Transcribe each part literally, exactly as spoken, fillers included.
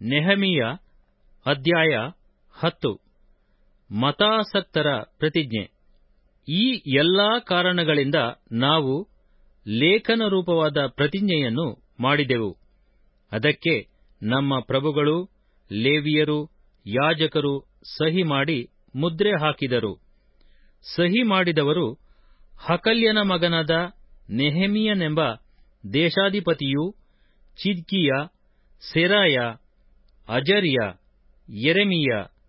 ನೆಹೆಮೀಯ ಅಧ್ಯಾಯ ಹತ್ತು. ಮತಾಸಕ್ತರ ಪ್ರತಿಜ್ಞೆ. ಈ ಎಲ್ಲಾ ಕಾರಣಗಳಿಂದ ನಾವು ಲೇಖನ ರೂಪವಾದ ಪ್ರತಿಜ್ಞೆಯನ್ನು ಮಾಡಿದೆವು. ಅದಕ್ಕೆ ನಮ್ಮ ಪ್ರಭುಗಳು, ಲೇವಿಯರು, ಯಾಜಕರು ಸಹಿ ಮಾಡಿ ಮುದ್ರೆ ಹಾಕಿದರು. ಸಹಿ ಮಾಡಿದವರು ಹಕಲ್ಯನ ಮಗನಾದ ನೆಹೆಮೀಯನೆಂಬ ದೇಶಾಧಿಪತಿಯೂ, ಚಿದ್ಕೀಯ, ಸೆರಾಯ, ಅಜರ್ಯ, ಯೆರೆಮೀಯ,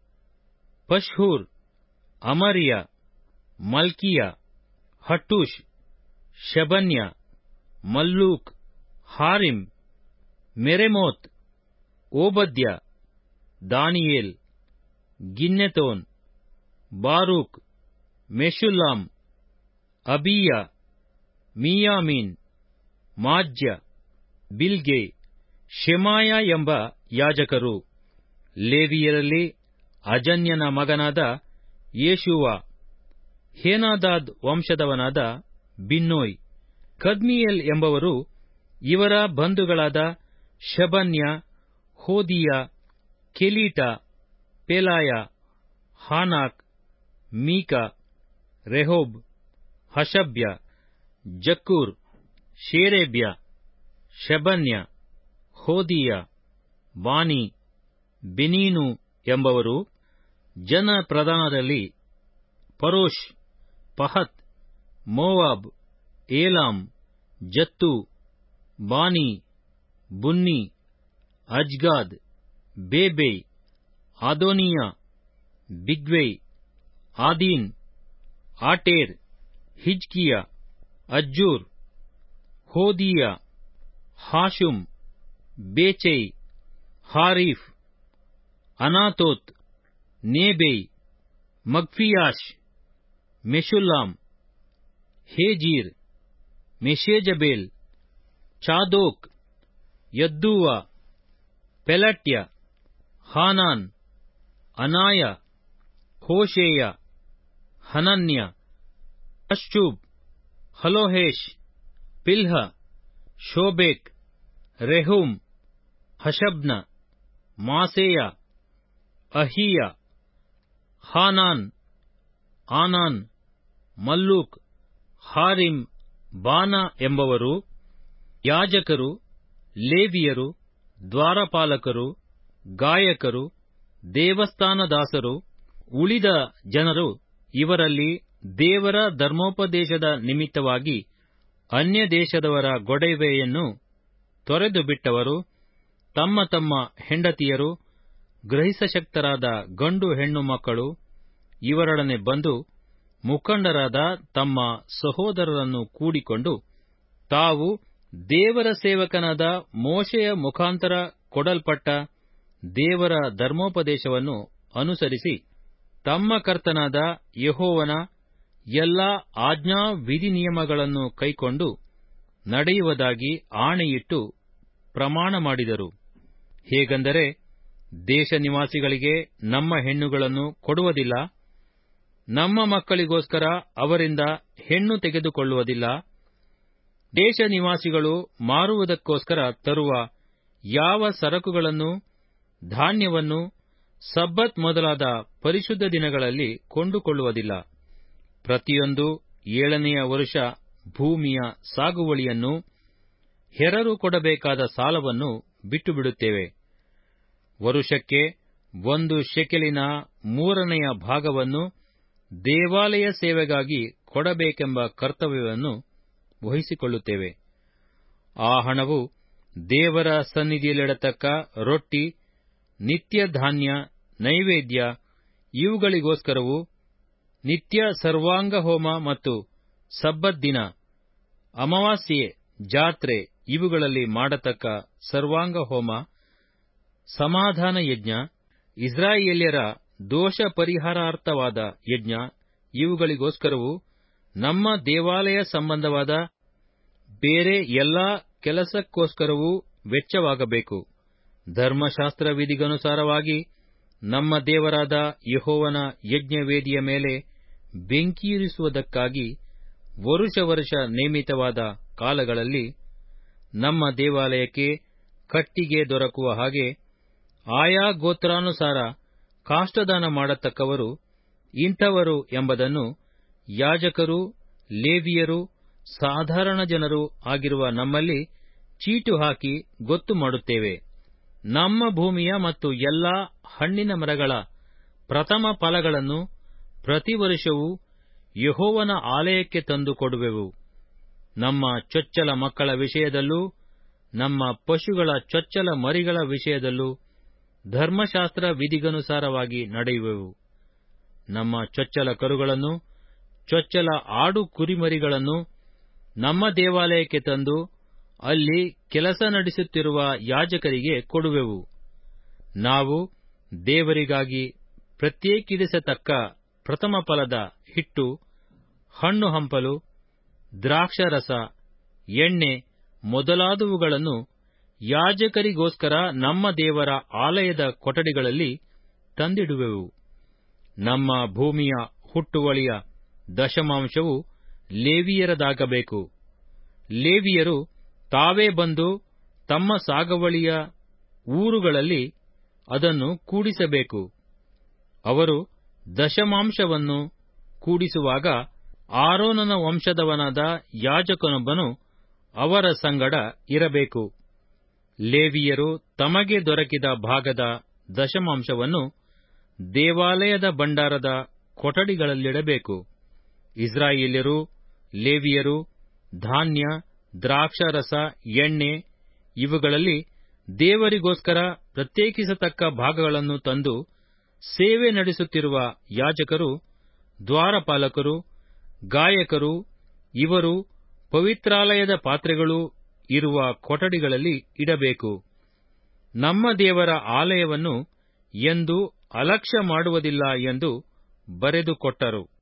ಪಶ್ಹೂರ್, ಅಮರ್ಯ, ಮಲ್ಕೀಯ, ಹಟ್ಟೂಷ್, ಶೆಬನ್ಯ, ಮಲ್ಲೂಕ್, ಹಾರಿಮ್, ಮೆರೆಮೋತ್, ಓಬದ್ಯ, ದಾನಿಯೇಲ್, ಗಿನ್ನೆತೋನ್, ಬಾರೂಕ್, ಮೆಷುಲ್ಲಾಮ್, ಅಬೀಯ, ಮೀಯಾಮೀನ್, ಮಾಜ್ಯ, ಬಿಲ್ಗೈ, ಶೆಮಾಯ ಎಂಬ ಯಾಜಕರು. ಲೇವಿಯರಲ್ಲಿ ಅಜನ್ಯನ ಮಗನಾದ ಯೇಷೂವ, ಹೇನಾದಾದ್ ವಂಶದವನಾದ ಬಿನ್ನೋಯ್, ಕದ್ಮೀಯೇಲ್ ಎಂಬವರು. ಇವರ ಬಂಧುಗಳಾದ ಶೆಬನ್ಯ, ಹೋದೀಯ, ಕೆಲೀಟ, ಪೆಲಾಯ, ಹಾನಾಕ್, ಮೀಕ, ರೆಹೋಬ್, ಹಷಬ್ಯ, ಜಕ್ಕೂರ್, ಶೇರೇಬ್ಯ, ಶೆಬನ್ಯ, ಹೋದೀಯ, ಬಾನಿ, ಬೆನೀನು ಎಂಬವರು. ಜನ ಪ್ರಧಾನರಲ್ಲಿ ಪರೋಷ್, ಪಹತ್, ಮೋವಾಬ್, ಏಲಾಮ್, ಜತ್ತೂ, ಬಾನಿ, ಬುನ್ನಿ, ಅಜ್ಗಾದ್, ಬೇಬೈ, ಆದೋನೀಯ, ಬಿಗ್ವೈ, ಆದೀನ್, ಆಟೇರ್, ಹಿಜ್ಕೀಯ, ಅಜ್ಜೂರ್, ಹೋದೀಯ, ಹಾಶುಮ್, ಬೇಚೈ, ಹಾರೀಫ್, ಅನಾತೋತ್, ನೇಬೈ, ಮಗ್ಫೀಯಾಷ್, ಮೆಷುಲ್ಲಾಮ್, ಹೇಜೀರ್, ಮೆಷೇಜಬೇಲ್, ಚಾದೋಕ್, ಯದ್ದೂವ, ಪೆಲಟ್ಯ, ಹಾನಾನ್, ಅನಾಯ, ಹೋಶೇಯ, ಹನನ್ಯ, ಹಶ್ಶೂಬ್, ಹಲೋಹೇಷ್, ಪಿಲ್ಹ, ಶೋಬೇಕ್, ರೆಹೂಮ್, ಹಷಬ್ನ, ಮಾಸೇಯ, ಅಹೀಯ, ಹಾನಾನ್, ಆನಾನ್, ಮಲ್ಲೂಕ್, ಹಾರಿಮ್, ಬಾನ ಎಂಬವರು. ಯಾಜಕರು, ಲೇವಿಯರು, ದ್ವಾರಪಾಲಕರು, ಗಾಯಕರು, ದೇವಸ್ಥಾನದಾಸರು, ಉಳಿದ ಜನರು ಇವರಲ್ಲಿ ದೇವರ ಧರ್ಮೋಪದೇಶದ ನಿಮಿತ್ತವಾಗಿ ಅನ್ಯದೇಶದವರ ಗೊಡವೆಯನ್ನು ತೊರೆದು ಬಿಟ್ಟವರು. ತಮ್ಮ ತಮ್ಮ ಹೆಂಡತಿಯರು, ಗ್ರಹಿಸಶಕ್ತರಾದ ಗಂಡು ಹೆಣ್ಣು ಮಕ್ಕಳು ಇವರೊಡನೆ ಬಂದು ಮುಖಂಡರಾದ ತಮ್ಮ ಸಹೋದರರನ್ನು ಕೂಡಿಕೊಂಡು, ತಾವು ದೇವರ ಸೇವಕನಾದ ಮೋಶೆಯ ಮುಖಾಂತರ ಕೊಡಲ್ಪಟ್ಟ ದೇವರ ಧರ್ಮೋಪದೇಶವನ್ನು ಅನುಸರಿಸಿ ತಮ್ಮ ಕರ್ತನಾದ ಯೆಹೋವನ ಎಲ್ಲಾ ಆಜ್ಞಾ ವಿಧಿನಿಯಮಗಳನ್ನು ಕೈಕೊಂಡು ನಡೆಯುವುದಾಗಿ ಆಣೆಯಿಟ್ಟು ಪ್ರಮಾಣ ಮಾಡಿದರು. ಹೇಗೆಂದರೆ, ದೇಶ ನಿವಾಸಿಗಳಿಗೆ ನಮ್ಮ ಹೆಣ್ಣುಗಳನ್ನು ಕೊಡುವುದಿಲ್ಲ, ನಮ್ಮ ಮಕ್ಕಳಿಗೋಸ್ಕರ ಅವರಿಂದ ಹೆಣ್ಣು ತೆಗೆದುಕೊಳ್ಳುವುದಿಲ್ಲ, ದೇಶ ನಿವಾಸಿಗಳು ಮಾರುವುದಕ್ಕೋಸ್ಕರ ತರುವ ಯಾವ ಸರಕುಗಳನ್ನು, ಧಾನ್ಯವನ್ನು ಸಬ್ಬತ್ ಮೊದಲಾದ ಪರಿಶುದ್ಧ ದಿನಗಳಲ್ಲಿ ಕೊಂಡುಕೊಳ್ಳುವುದಿಲ್ಲ. ಪ್ರತಿಯೊಂದು ಏಳನೆಯ ವರುಷ ಭೂಮಿಯ ಸಾಗುವಳಿಯನ್ನು, ಹೆರರು ಕೊಡಬೇಕಾದ ಸಾಲವನ್ನು ಬಿಟ್ಟುಬಿಡುತ್ತೇವೆ. ವರುಷಕ್ಕೆ ಒಂದು ಶೆಕೆಲಿನ ಮೂರನೆಯ ಭಾಗವನ್ನು ದೇವಾಲಯ ಸೇವೆಗಾಗಿ ಕೊಡಬೇಕೆಂಬ ಕರ್ತವ್ಯವನ್ನು ವಹಿಸಿಕೊಳ್ಳುತ್ತೇವೆ. ಆ ಹಣವು ದೇವರ ಸನ್ನಿಧಿಯಲ್ಲಿಡತಕ್ಕ ರೊಟ್ಟಿ, ನಿತ್ಯ ಧಾನ್ಯ, ನೈವೇದ್ಯ ಇವುಗಳಿಗೋಸ್ಕರವೂ, ನಿತ್ಯ ಸರ್ವಾಂಗ ಹೋಮ ಮತ್ತು ಸಬ್ಬತ್ ದಿನ, ಅಮಾವಾಸ್ಯೆ, ಜಾತ್ರೆ ಇವುಗಳಲ್ಲಿ ಮಾಡತಕ್ಕ ಸರ್ವಾಂಗ ಹೋಮ, ಸಮಾಧಾನ ಯಜ್ಞ, ಇಸ್ರಾಯೇಲ್ಯರ ದೋಷ ಪರಿಹಾರಾರ್ಥವಾದ ಯಜ್ಞ ಇವುಗಳಿಗೋಸ್ಕರವೂ, ನಮ್ಮ ದೇವಾಲಯ ಸಂಬಂಧವಾದ ಬೇರೆ ಎಲ್ಲಾ ಕೆಲಸಕ್ಕೋಸ್ಕರವೂ ವೆಚ್ಚವಾಗಬೇಕು. ಧರ್ಮಶಾಸ್ತ್ರ ವಿಧಿಗನುಸಾರವಾಗಿ ನಮ್ಮ ದೇವರಾದ ಯೆಹೋವನ ಯಜ್ಞವೇದಿಯ ಮೇಲೆ ಬೆಂಕಿಯಿರಿಸುವುದಕ್ಕಾಗಿ ವರುಷ ವರುಷ ನೇಮಿತವಾದ ಕಾಲಗಳಲ್ಲಿ ನಮ್ಮ ದೇವಾಲಯಕ್ಕೆ ಕಟ್ಟಿಗೆ ದೊರಕುವ ಹಾಗೆ ಆಯಾ ಗೋತ್ರಾನುಸಾರ ಕಾಷ್ಟದಾನ ಮಾಡತಕ್ಕವರು ಇಂಥವರು ಎಂಬುದನ್ನು ಯಾಜಕರೂ ಲೇವಿಯರೂ ಸಾಧಾರಣ ಜನರು ಆಗಿರುವ ನಮ್ಮಲ್ಲಿ ಚೀಟು ಹಾಕಿ ಗೊತ್ತು ಮಾಡುತ್ತೇವೆ. ನಮ್ಮ ಭೂಮಿಯ ಮತ್ತು ಎಲ್ಲಾ ಹಣ್ಣಿನ ಮರಗಳ ಪ್ರಥಮ ಫಲಗಳನ್ನು ಪ್ರತಿ ವರ್ಷವೂ ಯೆಹೋವನ ಆಲಯಕ್ಕೆ ತಂದು ಕೊಡುವೆವು. ನಮ್ಮ ಚೊಚ್ಚಲ ಮಕ್ಕಳ ವಿಷಯದಲ್ಲೂ ನಮ್ಮ ಪಶುಗಳ ಚೊಚ್ಚಲ ಮರಿಗಳ ವಿಷಯದಲ್ಲೂ ಧರ್ಮಶಾಸ್ತ್ರ ವಿಧಿಗನುಸಾರವಾಗಿ ನಡೆಯುವೆವು. ನಮ್ಮ ಚೊಚ್ಚಲ ಕರುಗಳನ್ನು ಚೊಚ್ಚಲ ಆಡು ಕುರಿಮರಿಗಳನ್ನು ನಮ್ಮ ದೇವಾಲಯಕ್ಕೆ ತಂದು ಅಲ್ಲಿ ಕೆಲಸ ನಡೆಸುತ್ತಿರುವ ಯಾಜಕರಿಗೆ ಕೊಡುವೆವು. ನಾವು ದೇವರಿಗಾಗಿ ಪ್ರತ್ಯೇಕಿಸತಕ್ಕ ಪ್ರಥಮ ಫಲದ ಹಿಟ್ಟು, ಹಣ್ಣು ಹಂಪಲು, ದ್ರಾಕ್ಷಾರಸ, ಎಣ್ಣೆ ಮೊದಲಾದವುಗಳನ್ನು ಯಾಜಕರಿಗೋಸ್ಕರ ನಮ್ಮ ದೇವರ ಆಲಯದ ಕೊಠಡಿಗಳಲ್ಲಿ ತಂದಿಡುವೆವು. ನಮ್ಮ ಭೂಮಿಯ ಹುಟ್ಟುವಳಿಯ ದಶಮಾಂಶವು ಲೇವಿಯರದಾಗಬೇಕು. ಲೇವಿಯರು ತಾವೇ ಬಂದು ತಮ್ಮ ಸಾಗುವಳಿಯ ಊರುಗಳಲ್ಲಿ ಅದನ್ನು ಕೂಡಿಸಬೇಕು. ಅವರು ದಶಮಾಂಶವನ್ನು ಕೂಡಿಸುವಾಗ ಆರೋನನ ವಂಶದವನಾದ ಯಾಜಕನೊಬ್ಬನು ಅವರ ಸಂಗಡ ಇರಬೇಕು. ಲೇವಿಯರು ತಮಗೆ ದೊರಕಿದ ಭಾಗದ ದಶಮಾಂಶವನ್ನು ದೇವಾಲಯದ ಭಂಡಾರದ ಕೊಠಡಿಗಳಲ್ಲಿಡಬೇಕು. ಇಸ್ರಾಯೇಲ್ಯರು, ಲೇವಿಯರು ಧಾನ್ಯ, ದ್ರಾಕ್ಷಾರಸ, ಎಣ್ಣೆ ಇವುಗಳಲ್ಲಿ ದೇವರಿಗೋಸ್ಕರ ಪ್ರತ್ಯೇಕಿಸತಕ್ಕ ಭಾಗಗಳನ್ನು ತಂದು ಸೇವೆ ನಡೆಸುತ್ತಿರುವ ಯಾಜಕರು, ದ್ವಾರಪಾಲಕರು, ಗಾಯಕರು ಇವರು ಪವಿತ್ರಾಲಯದ ಪಾತ್ರೆಗಳು ಇರುವ ಕೊಠಡಿಗಳಲ್ಲಿ ಇಡಬೇಕು. ನಮ್ಮ ದೇವರ ಆಲಯವನ್ನು ಎಂದೂ ಅಲಕ್ಷ್ಯ ಮಾಡುವುದಿಲ್ಲ ಎಂದು ಬರೆದುಕೊಟ್ಟರು.